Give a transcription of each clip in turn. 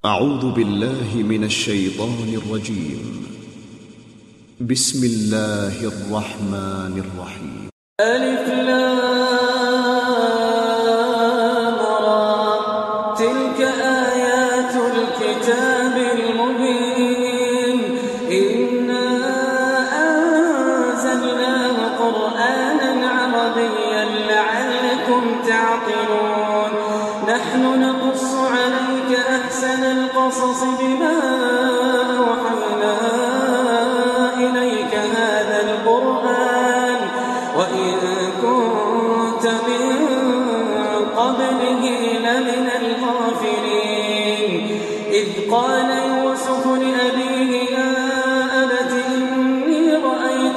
أعوذ بالله من الشيطان الرجيم. بسم الله الرحمن الرحيم. ألف لام را، تلك آيات الكتاب المبين. إنا أنزلناه قرآنا عربيا لعلكم تعقلون. نحن نقص عليك أحسن القصص بما أوحينا إليك هذا القرآن وإن كنت من قبله لمن الغافلين. إذ قال يوسف لأبيه يا أبت إني رأيت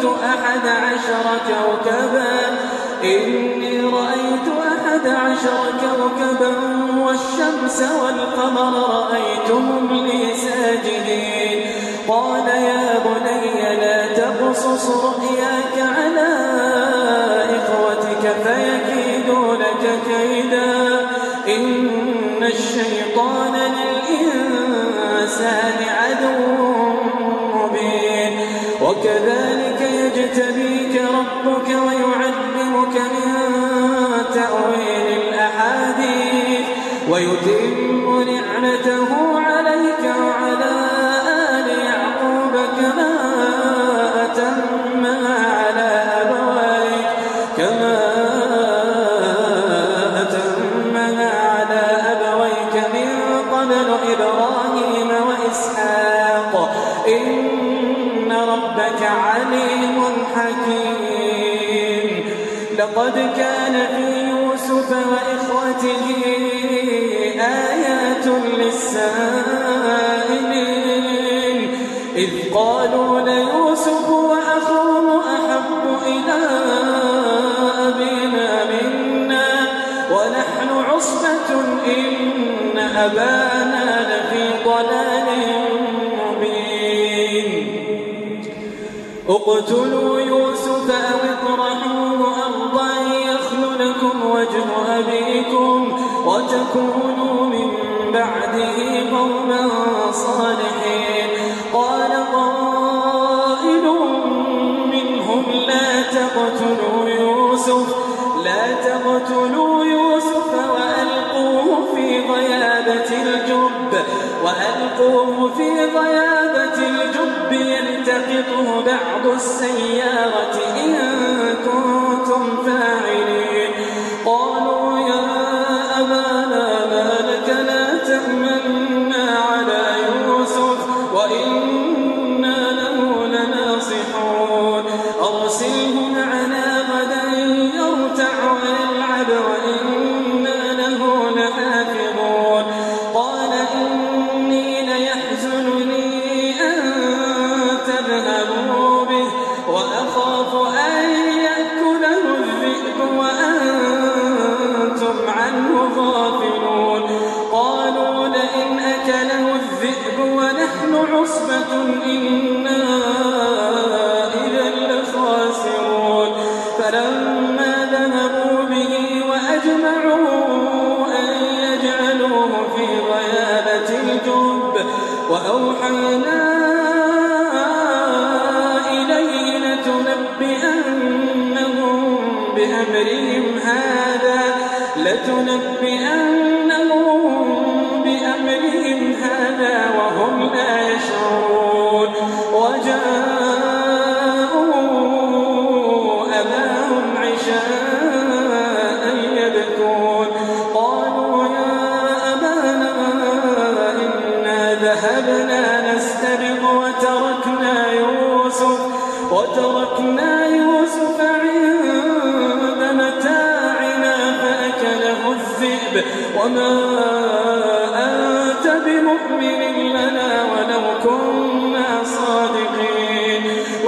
11 كوكبا والشمس والقمر رأيتهم لي ساجدين. قال يا بني لا تقصص رؤياك على إخوتك فيكيدوا لك كيدا. إن الشيطان للإنسان عدو مبين. وكذلك يجتبيك ربك ويعلمك من تأويل الأحاديث ويتم نعمته عليك وعلى آل يعقوب كما أتمها على أبويك من قبل إبراهيم وإسحاق إن ربك عليم حكيم. لقد كان في يوسف وإخوته آيات للسائلين. إذ قالوا ليوسف وأخوه أحب إلى أبينا منا ونحن عصبة إن أبانا لفي ضلال مبين. اقتلوا يوسف أو اطرحوه أرضا يخل لكم وجه أبيكم وتكونوا من بعده قوما صالحين. قال قائل منهم لا تقتلوا يوسف وألقوه في غيابة الجب يلتقطه بعض السيارة إن كنتم فاعلين. قالوا يا أبانا ما لك لا تأمنا على يوسف وإنا له لناصحون. أرسله معنا غدا يرتع ويلعب وإنا له لحافظون. قال إني ليحزنني أن تذهبوا به وأخاف أن يأكله الذئب وأنتم عنه غافلون. قالوا لئن أكله الذئب ونحن عصبة إنا إذا لخاسرون. فلما ذهبوا به وأجمعوا أن يجعلوه في غيابة الجب وأوحينا إليه لتنبئنهم بأمرهم هذا وهم لا يشعرون. وجاءوا أباهم عشاء يبكون. قالوا يا أبانا إنا ذهبنا نستبق وتركنا يوسف عند متاعنا فأكله الذئب وما أنت بمؤمن لنا ولو كنا صادقين.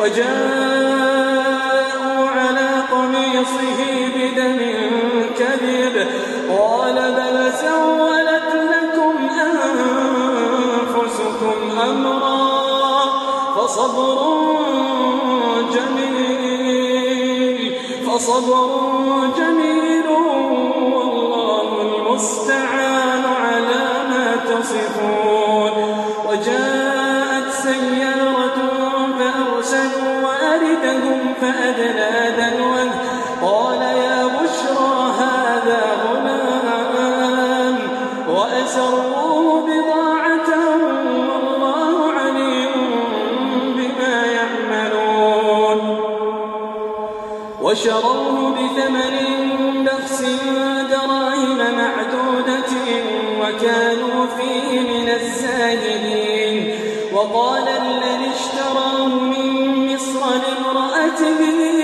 وجاءوا على قميصه بدم كذب قال بل سولت لكم أنفسكم أمرا فصبر جميل والله المستعان على ما تصفون وجاءت سيارة فأرسلوا واردهم فأدلى دلوه قال يا بشرى هذا غلام وأسروه بضاعة والله عليم بما يعملون وشروه بثمن بخس دراهم معدودة وكانوا فيه من الزاهدين وقال الذي اشتراه من مصر لامرأته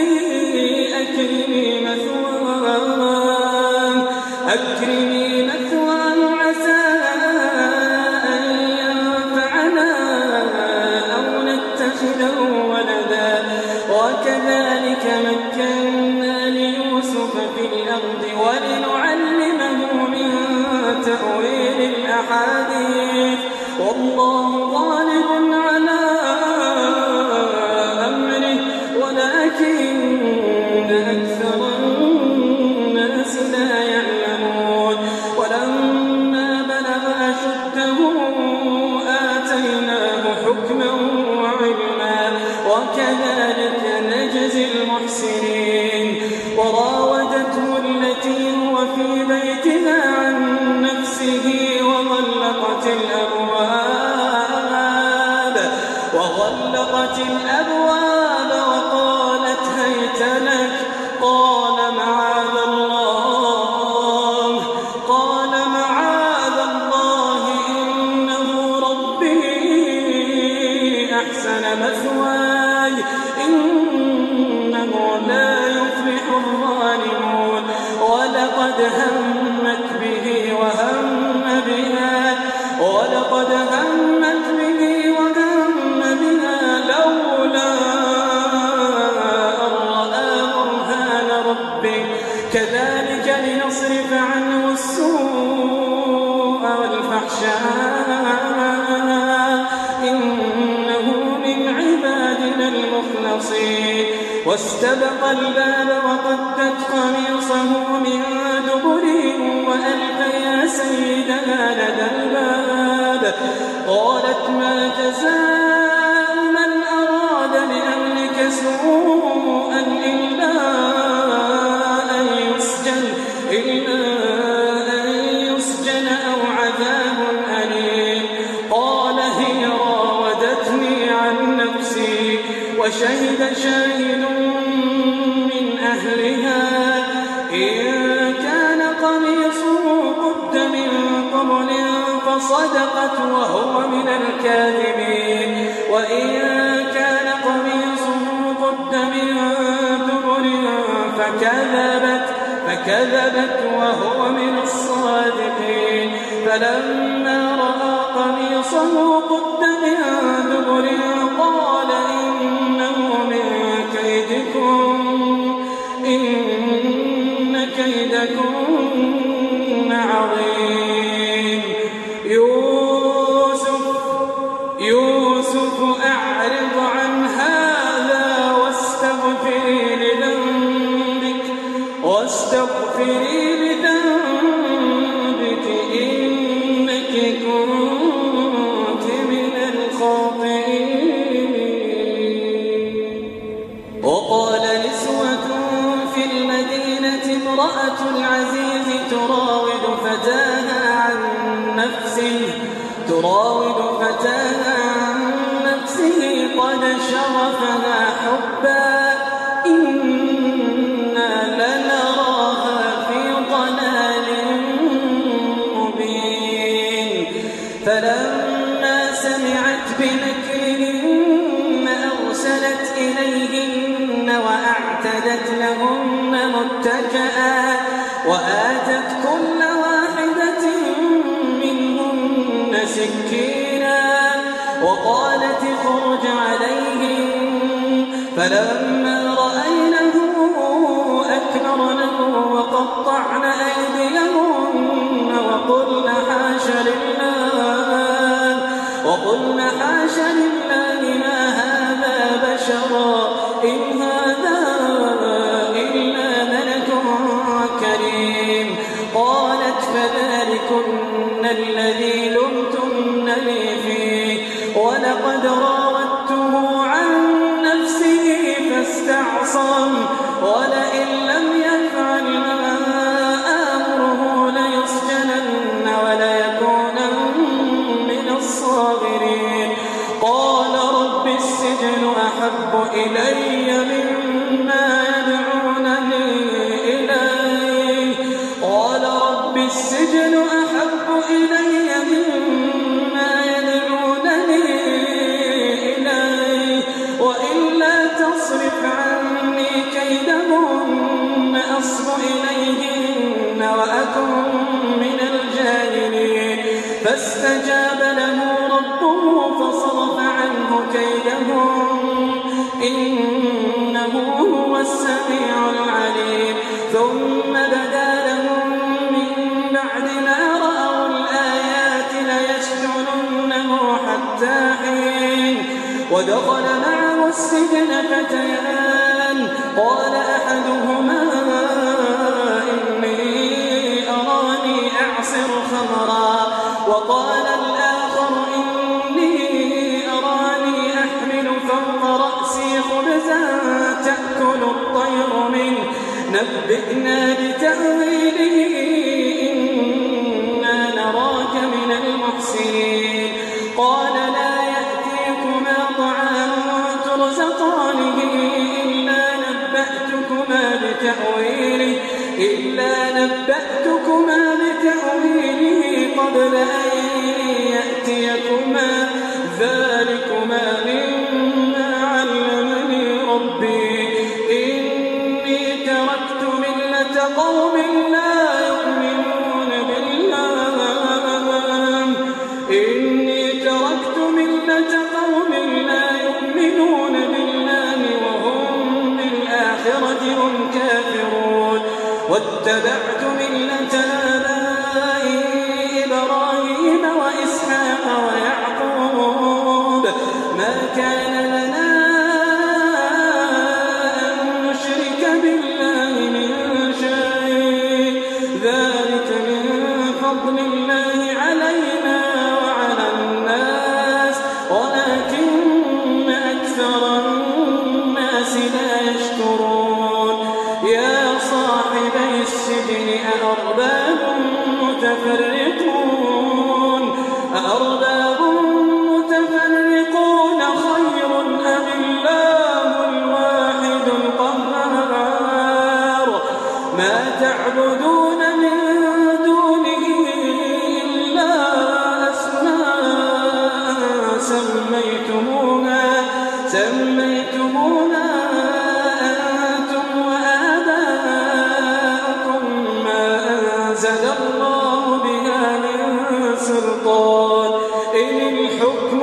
أكرمي مثواه عسى أن ينفعنا أو نتخذه ولدا وكذلك مكنا ليوسف في الأرض ولنعلمه من تأويل الأحاديث والله غالب على أمره ولكن أكثر الناس لا يعلمون ولما بلغ أشده آتيناه حكما وعلما وكذلك نجزي المحسنين وراودته التي هو في بيتها عن نفسه وغلقت الأبواب وقالت هيت لك قال معاذ الله إنه ربي أحسن مثواي إنه لا يفلح الظالمون ولقد همت به وهم بها لولا أن رأى برهان ربه كذلك لنصرف عنه السوء والفحشاء إنه من عبادنا المخلصين واستبق الباب وقدت قميصه من دبر وألف يا سيدها لدى الباب قالت ما جزاء من أراد بأهلك سوءا إلا أن يسجن أو عذاب أليم قال هي راودتني عن نفسي وشهد شاهد من أهلها إن كان قميصه قد من قبل فصدقت وهو من الكاذبين وإن كان قميصه قد من دبر فكذبت وهو من الصادقين فلما رأى قميصه قد من دبر قال إنه من كيدكم إن كيدكن عظيم يوسف أعرض عن هذا واستغفري لذنبك إنك كنت من الخاطئين وقال نسوة في المدينة امرأة العزيز تراود فتاها عن نفسه قد شغفها حبا إنا لنراها في ضلال مبين فلما سمعت بمكرهن أرسلت إليهن وأعتدت لهن متكئا وآتت كل واحدة منهن سكينا وقالت اخرج عليهم فلما رأينه أكبرنه وقطعن أيديهن وقلن حاش لله ما هذا بشرا إن هذا إلا ملك كريم قالت فذلكن الذي لم ولقد راودته عن نفسه فاستعصم ولئن لم يفعل ما آمره ليسجنن وليكونن من الصاغرين. قال رب السجن أحب إلي مما يدعونني إليه السجن أحب إلي مما يدعونني إليه وإلا تصرف عني كيدهن أصب إليهن وأكن من الجاهلين. فاستجاب له ربه فصرف عنه كيدهن إنه هو السميع العليم. ثم بدا لهم بعد ما رأوا الآيات ليسجننه حتى حين. ودخل معه السجن فتيان قال أحدهما إني أراني أعصر خمرا وقال الآخر إني أراني أحمل فوق رأسي خبزا تأكل الطير منه نبئنا بتأويله إنا نراك من المحسنين. قال لا يأتيكما طعام ترزقانه إلا نبأتكما بتأويله قبل أن يأتيكما ذلكما مما علمني ربي إني تركت ملة قوم لا يؤمنون بالله وهم بالآخرة هم كافرون. واتبعت ملة آبائي إبراهيم وإسحاق ويعقوب ما كان لنا أن نشرك بالله من شيء ذلك من فضل الله علينا وعلى الناس ولكن أكثر الناس لا يشكرون. يا صاحبي السجن أأرباب متفرقون خير أم الله الواحد القهار ما تعبدون من دونه إلا أسماء سميتموها أنتم وآباؤكم ما أنزل الله بها من سلطان إن الحكم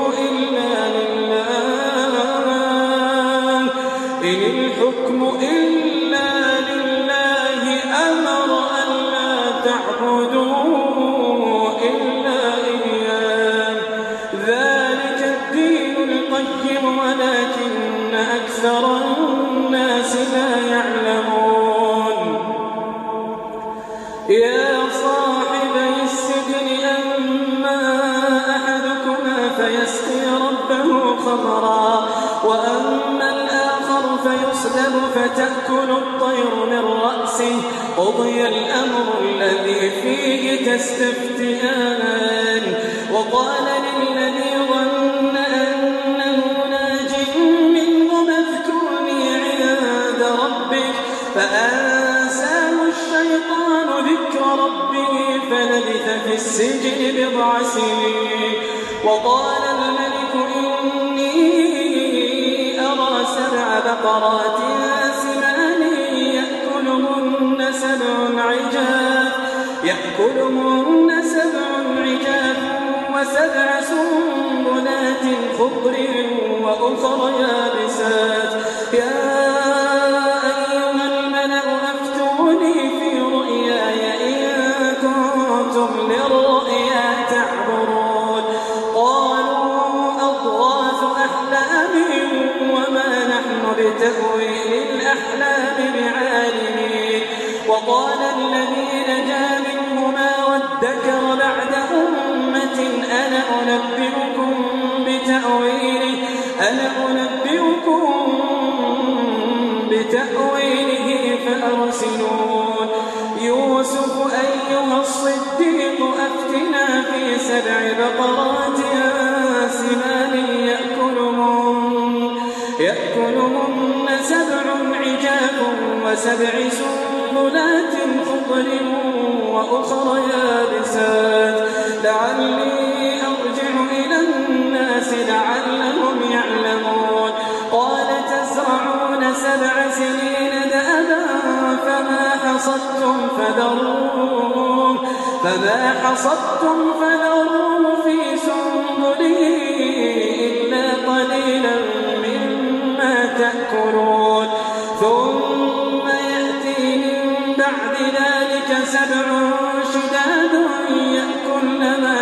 إلا لله أمر ألا تعبدوا إلا إياه ذلك الدين القيم ولكن أكثر الناس لا يعلمون. يا صاحبي السجن أما أحدكما فيسقي ربه خمرا وأما الآخر فيصلب فتأكل الطير من رأسه قضي الأمر الذي فيه تستفتيان. وقال للذي ظن أنه ناج منه اذكرني عند ربك فأنساه الشيطان ذكر ربه فلبث في السجن بضع سنين. وقال الملك إني أرى 7 بقرات سمان يأكلهن 7 عجاف و7 سنبلات خضر وأخر يابسات. يا أيها الملأ أفتوني في رؤياي إن كنتم للرؤيا تعبرون. قالوا أضغاث أحلام وما نحن بتأويل الأحلام بعالمين. وقال الذي نجا منهما وادكر بعد أمة أنا أنبئكم بتأويل يحسنون يوسف أيها الصديق أفتنا في 7 بقرات سمان يأكلهن 7 عجاف و7 سنبلات خضر وأخر يابسات لعلي أرجع إلى الناس لعلهم يعلمون قال تزرعون 7 سنين دأبا فما حصدتم فذروه في سنبله إلا قليلا مما تأكلون ثم يأتي من بعد ذلك 7 شداد يأكلن ما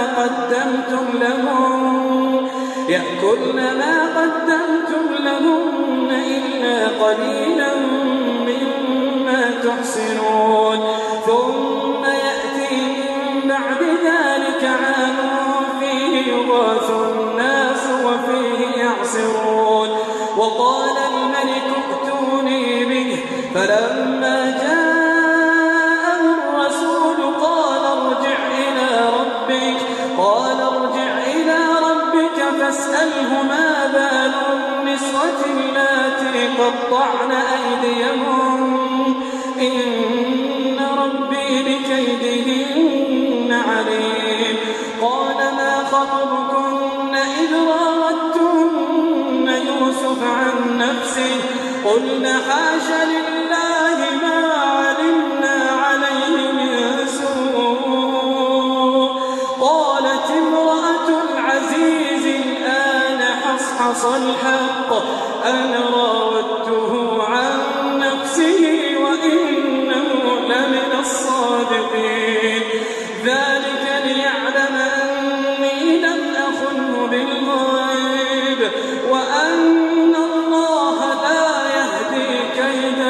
قدمتم لهن إلا قليلا مما تحسنون ثم يأتي من بعد ذلك عام فيه يغاث الناس وفيه يعصرون وقال الملك ائتوني به فلما جاءه الرسول قال ارجع إلى ربك فاسأله ما بال النسوة اللاتي قطعن أيديهن إن ربي بكيدهن عليم قال ما خطبكن إذ راودتن يوسف عن نفسه قلنا حاش لله ما علمنا عليه من سوء قالت امرأة العزيز الآن حصحص الحق أنا راودته عن نفسه وإنه لمن الصادقين ذلك ليعلم أني لم أخنه بالغيب وأن الله لا يهدي كيد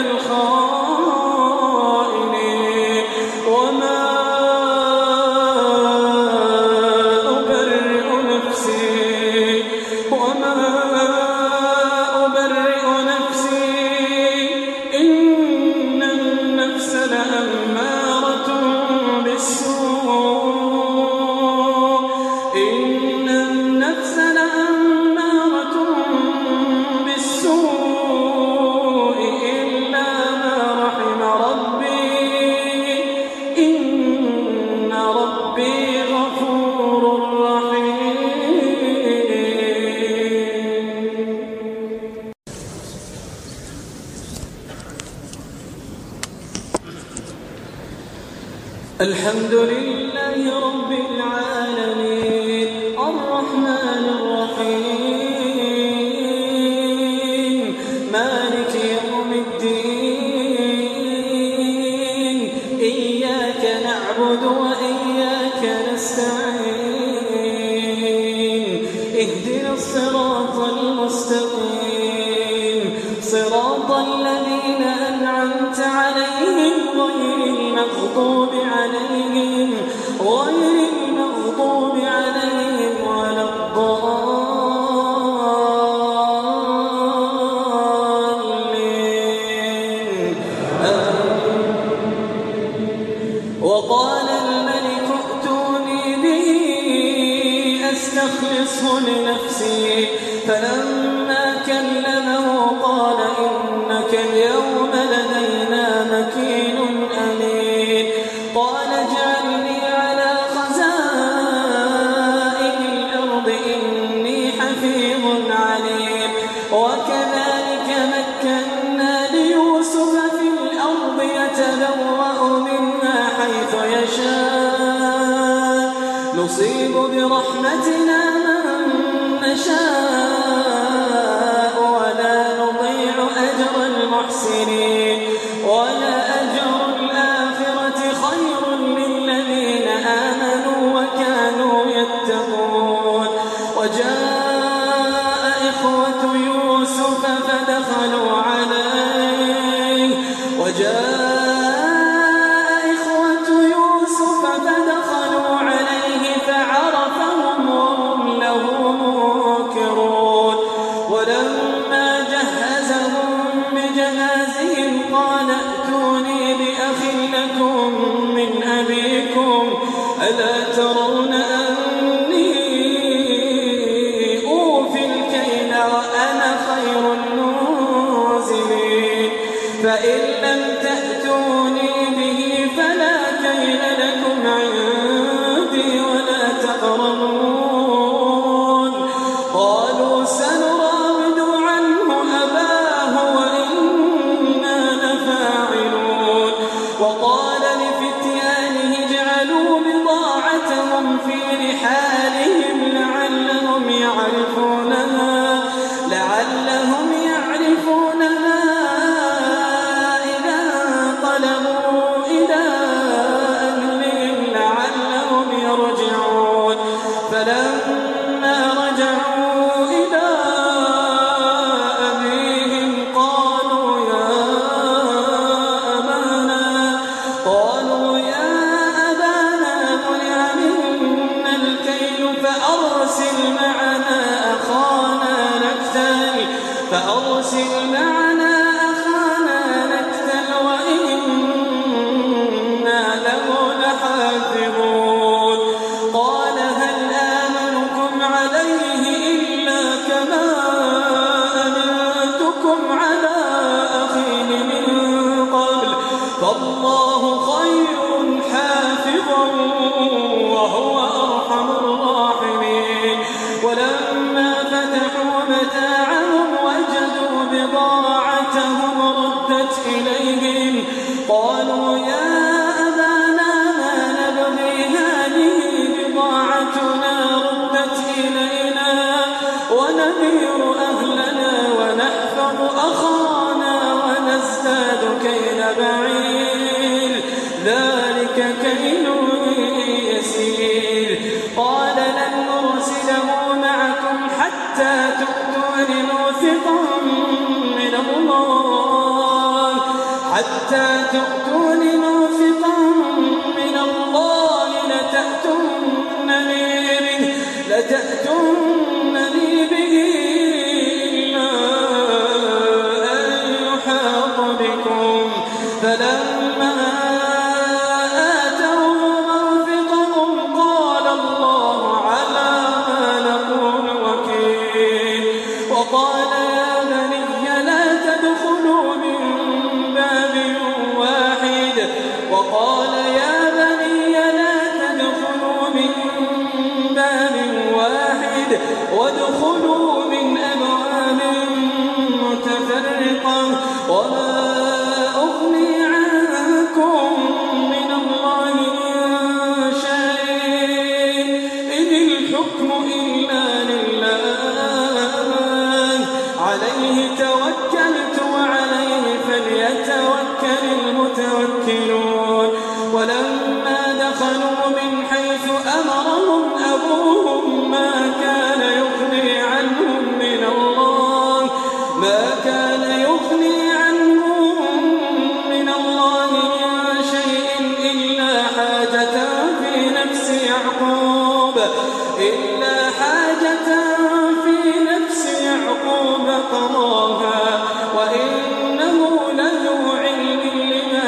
الخائنين وما أبرئ نفسي إن النفس لأمارة بالسوء إلا ما رحم ربي إن ربي غفور رحيم. الحمد لله رب العالمين الرحمن الرحيم مالك يوم الدين إياك نعبد وإياك نستعين اهدنا الصراط المستقيم صراط الذين أنعمت عليهم غير المغضوب عليهم ولا الضالين وقال الملك ائتوني به أستخلصه لنفسي فلما كلمه قال إنك اليوم لدينا مكين أمين قال اجعلني على خزائن الأرض إني حفيظ عليم وكذلك مكنا ليوسف في الأرض يتبوأ منها حيث يشاء نصيب برحمتنا من نشاء ولا نضيع أجر المحسنين ولأجر الآخرة خير للذين آمنوا وكانوا يتقون وجاء إخوة يوسف فدخلوا عليه فعرفهم وهم له منكرون ولما جهزهم بجهازهم قال فأرسل معنا أخانا نكتل وإنا له لحافظون قال هل آمنكم عليه إلا كما أمنتكم على أخيه من قبل فالله خير حافظا وهو أرحم الراحمين ولما فتحوا متاعهم وجدوا بضاعتهم ردت إليهم قالوا يا أبانا ما نبغي هذه بضاعتنا ردت إلينا ونمير أهلنا ونحفظ أخانا ونزداد كيل بعير ذلك كيل يسير قال لن نرسله معكم حتى تؤتون موثقا من الله لتأتونني به إلا أن يحاط بكم فلما آتوه موثقهم قال الله على ما نقول وكيل وقال يا بني لا تدخلوا من باب واحد وادخلوا من أبواب متفرقة وما أغني عنكم من الله من شيء إن الحكم إلا لله عليه توكلت وعليه فليتوكل المتوكلون ولما دخلوا من حيث أمرهم أبوهم ما كان يغني عنهم من الله من شيء إلا حاجة في نفس يعقوب قضاها وإنه لذو علم لما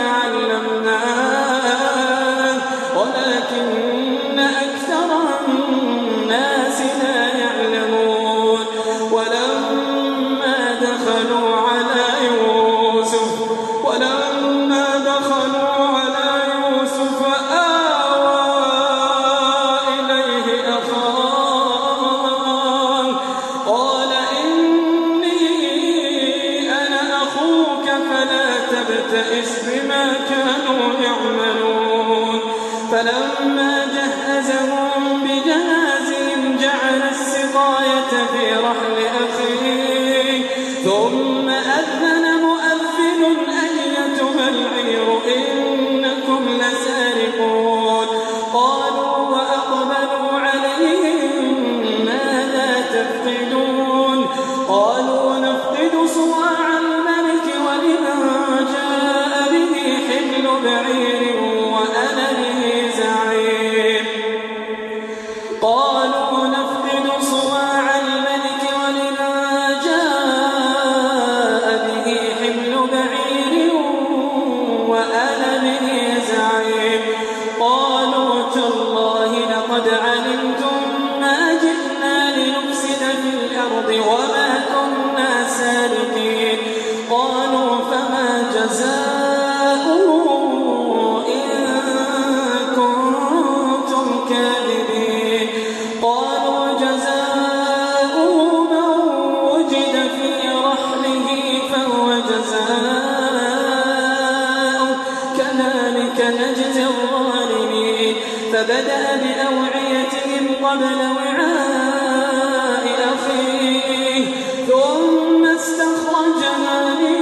علمناه ولكن أكثر الناس لا يعلمون ولما دخلوا على يوسف آوى إليه أخاه قال إني أنا أخوك فلا تبتئس بما كانوا يعملون فلما جهزهم بجهازهم جعل السقاية في رحل أخيه ثم أذن مؤذن أيتها العير إنكم لسارقون قالوا وأقبلوا عليهم ماذا تفقدون قالوا نفقد صواع الملك ولمن جاء به حمل بعير وأنا به زعيم قالوا نفقد صواع الملك ولمن جاء به حمل بعير وأنا به زعيم قالوا تالله لقد علمتم ما جئنا لنفسد في الأرض وما كنا سارقين قالوا فما جزاؤه إن كنتم كاذبين قالوا جزاؤه من وجد في رحله فهو جزاؤه كذلك نجزي الظالمين فبدأ بأوعيتهم قبل وعاء أخيه ثم استخرجها من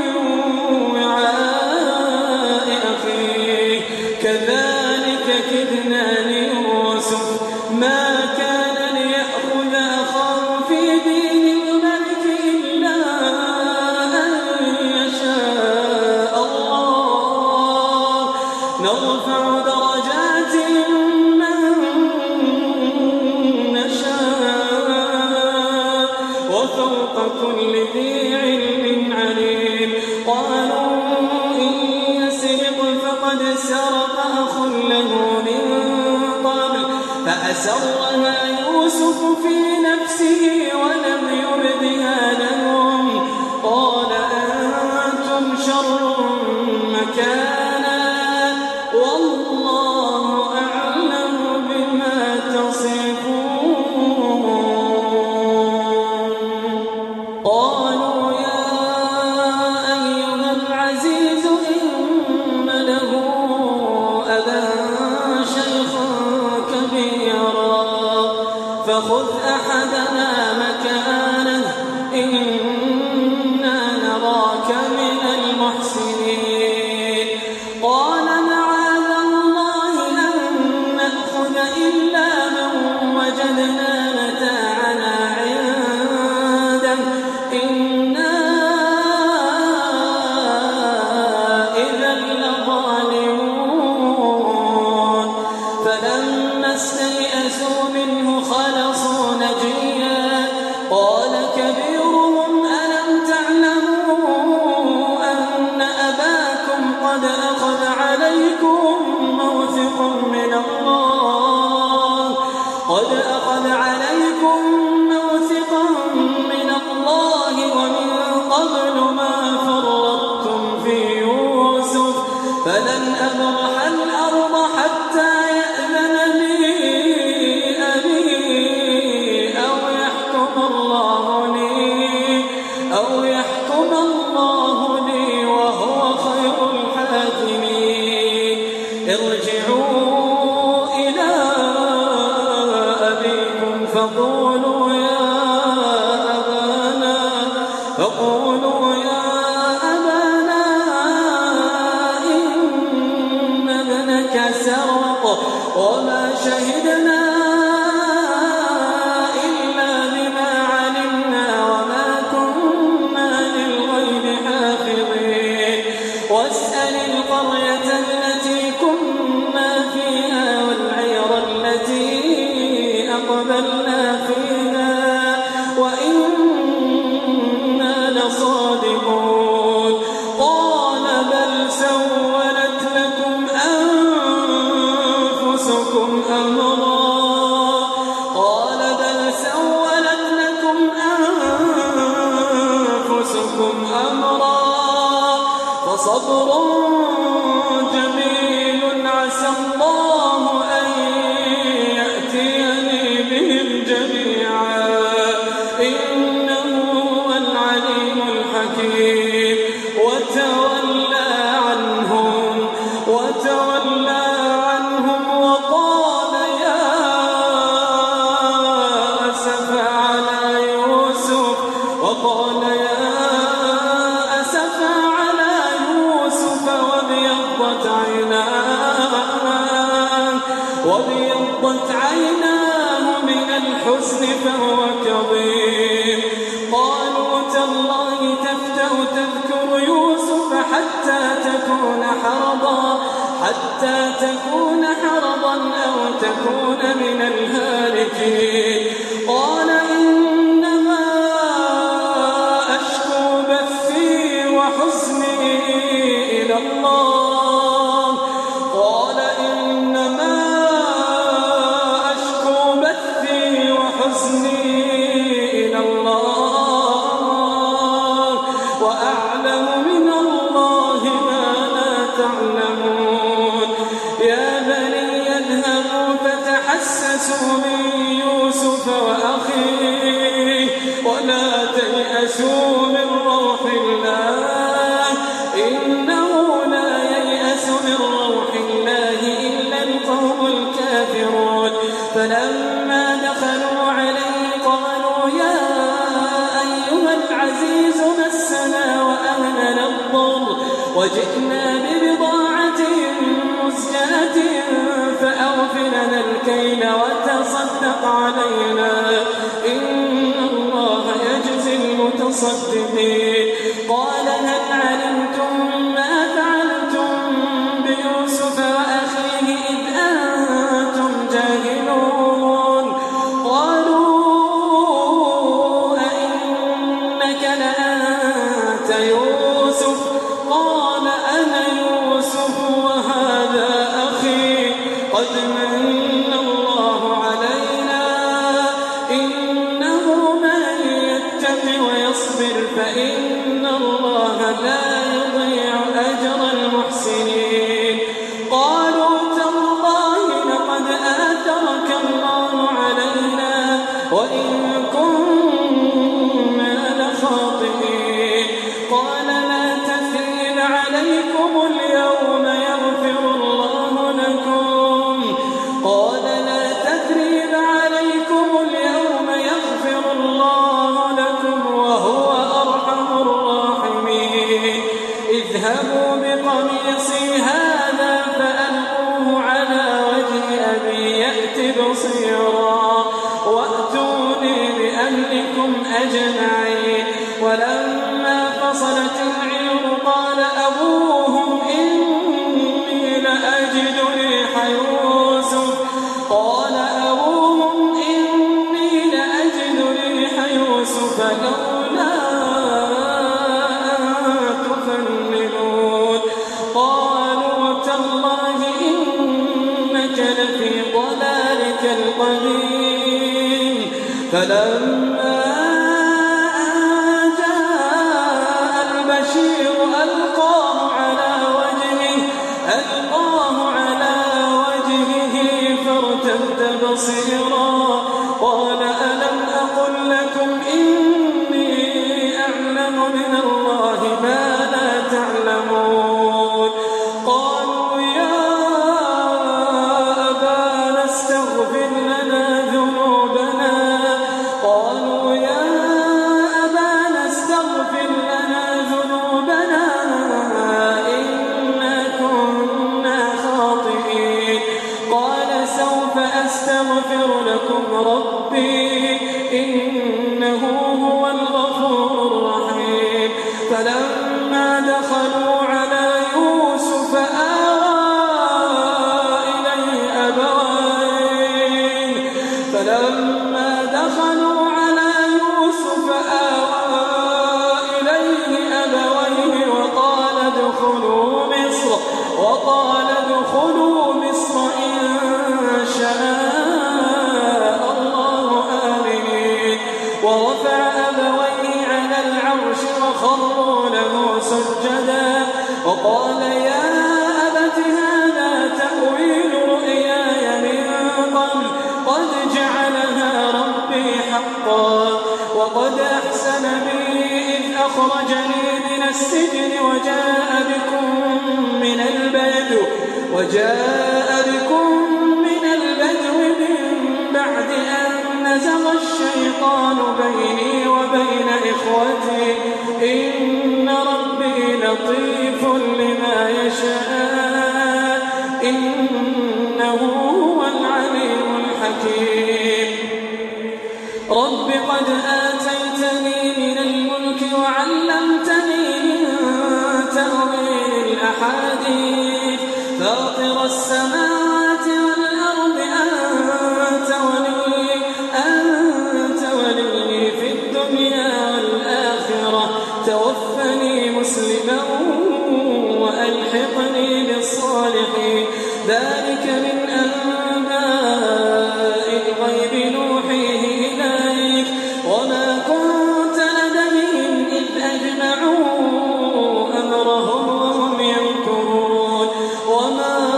وعاء أخيه كذلك كدنا ليوسف ما كان ليأخذ أخاه في دين الملك إلا أن يشاء الله نرفع درجات من نشاء فوق كل ذي علم عليم قالوا إن يسرق فقد سرق أخ له من قبل فأسرها يوسف في نفسه ولم يبدها لهم قال أنتم شر مكانا والله أعلم بما تصفون قالوا يا أيها العزيز إن له أبا شيخا كبيرا فخذ أحدنا مكانه إنا نراك من المحسنين قال معاذ الله أن نأخذ إلا من وجدنا متاعنا عنده إنا إذا لظالمون فلما استيئسوا منه خلصوا نجيا قال كبيرهم ألم تعلموا أن أباكم قد أخذ عليكم موثقا من الله ومن قبل ما فرطتم في يوسف فلن أبرح الأرض حتى يأذن لي أبي أو يحكم الله لي وهو خير الحاكمين ارجعوا إلى أبيكم فقولوا يا أبانا إن ابنك سرق وما شهدنا إلا بما علمنا وما كنا للغيب حافظين واسأل القرية التي كنا فيها والعير التي أقبلنا فيها وإنا لصادقون قال بل سولت لكم أنفسكم أمرا فصبر جميل عسى الله أن يأتيني بهم جميعا إنه هو العليم الحكيم وتولى عنهم وقال يا أسف على يوسف وابيضت عيناه من الحزن فهو كظيم قالوا تالله تفتأ تذكر يوسف حتى تكون حرضا أو تكون من الهالكين قال إنما أشكو بثي وحزني إلى الله قال إنما أشكو بثي وحزني إلى الله وأعلم من الله ما لا تعلمون يا بني اذهبوا فتحسسوا من يوسف وأخيه ولا تيأسوا من روح الله إنه لا ييأس من روح الله إلا القوم الكافرون فلما دخلوا عليه قالوا يا أيها العزيز مسنا وأهلنا الضر وجئنا ببضاعة مزجاة فأوف لنا الكيل وتصدق علينا إن الله يجزي المتصدقين قال هل علمتم ما فعلتم بيوسف وأخيه إذ أنتم جاهلون قالوا أئنك الشام ويصبر فإن الله لا يضيع أجر المحسنين. قالوا تالله لقد آثرك الله علينا وإن كنا لخاطئين. قال لا تثريب عليكم اليوم يغفر الله لكم. قال لا تثريب عليكم اليوم يغفر الله لكم وهو أرحم الراحمين. اذهبوا بقميصي هذا فألقوه على وجه أبي يأت بصيرا وأتوني بأهلكم أجمعين. ولما فصلت العير قال أبوهم إني لأجد ريح يوسف. قال أبوهم إني لأجد ريح يوسف لولا أن تفندون. قالوا تالله إنك لفي ضلالك القديم. فلما أن جاء البشير ألقاه على وجهه فارتد بصيرا. قال ألم أقل لكم إني أعلم من الله ما لا تعلمون. قالوا يا أبانا استغفر لنا ذنوبنا. قالوا يا أبانا استغفر لنا ذنوبنا إنا كنا خاطئين. قال سوف أستغفر لكم ربي إنه هو الغفور الرحيم. فلما دخلوا على يوسف آوى إليه أبويه وقال ادخلوا مصر إن شاء الله آمنين. ورفع أبويه على العرش وخروا له سجدا وقال يا أبت هذا تأويل رؤياي من قبل قد جعلها ربي حقا وقد أحسن بي إذ أخرجني من السجن وجاء بكم من البدو من بعد أن نزغ الشيطان بيني وبين إخوتي إن ربي لطيف لما يشاء إنه هو العليم الحكيم. رب قد آتيتني من الملك وعلمتني من تأويل الأحاديث فاطر السماوات والأرض أنت ولي في الدنيا والآخرة توفني مسلما وألحقني بالصالحين. ذلك من أنباء الغيب نوحيه إليك وما كنت لديهم إذ أجمعوا أمرهم وهم يمكرون. وما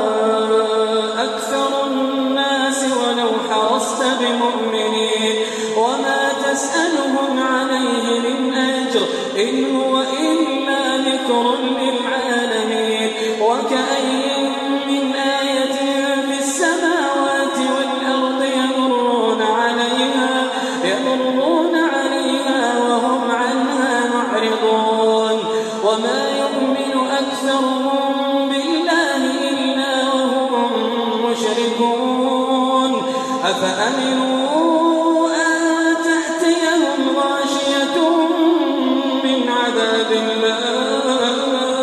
أكثر الناس ولو حرصت بمؤمنين وما تسألهم عليه من أجر إن هو إلا ذكر للعالمين. وكأي من آية في السماوات والأرض يمرون عليها وهم عنها معرضون. وما يؤمن أكثرهم بالله إلا وهم مشركون. أفأمنوا أن تأتيهم غاشية من عذاب الله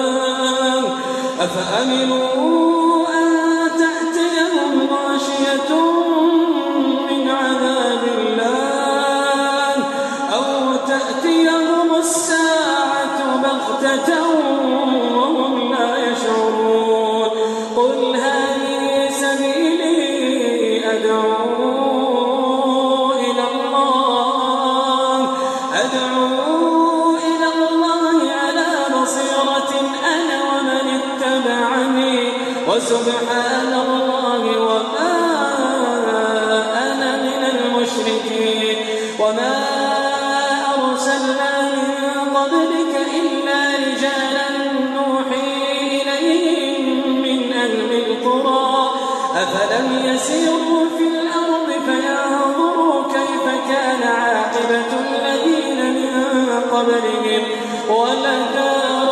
أو تأتيهم الساعة بغتة وهم لا يشعرون. قل هذه سبيلي أدعو إلى فسبحان الله وما أنا من المشركين وما أرسلنا من قبلك إلا رجالا نوحي إليهم من أهل القرى أفلم يسيروا في الأرض فينظروا كيف كان عاقبة الذين من قبلهم ولدار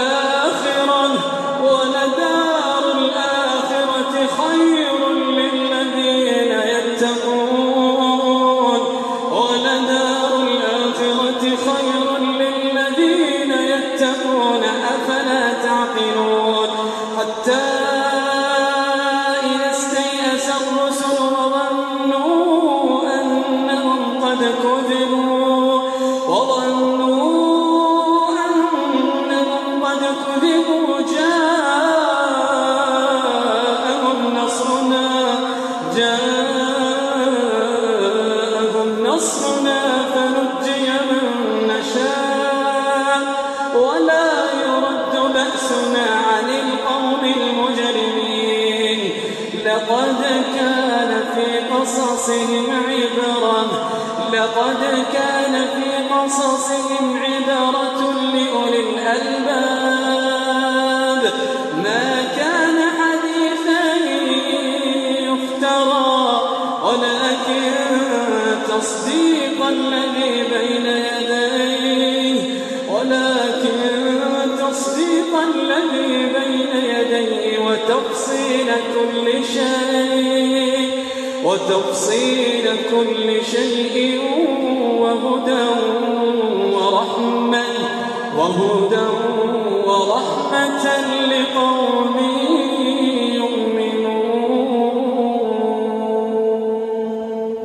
الآخرة خير للذين يتقون أفلا تعقلون حتى إذا استيأس الرسل وظنوا أنهم قد كذبوا جاءهم نصرنا فنجي من نشاء ولا يرد بأسنا عن القوم المجرمين لقد كان في قصصهم عبرة لأولي الألباب ما كان حديثا يفترى ولكن تصديق الذي بين يديه وتفصيل كل شيء وهدى ورحمة لقوم